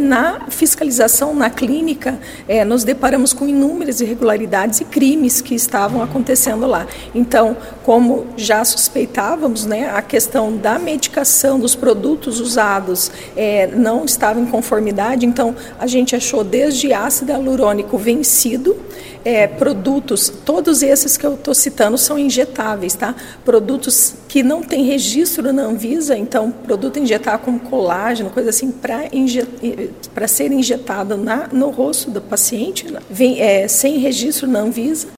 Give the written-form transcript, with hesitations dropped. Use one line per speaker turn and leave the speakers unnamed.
na fiscalização na clínica, nos deparamos com inúmeras irregularidades e crimes que estavam acontecendo lá. Então, como já suspeitávamos, né, a questão da medicação, dos produtos usados não estava em conformidade, então a gente achou desde ácido hialurônico vencido, produtos, todos esses que eu estou citando são injetáveis, tá? Produtos que não têm registro na Anvisa, então produto injetável como colágeno, coisa assim, para ser injetado no rosto do paciente, sem registro na Anvisa.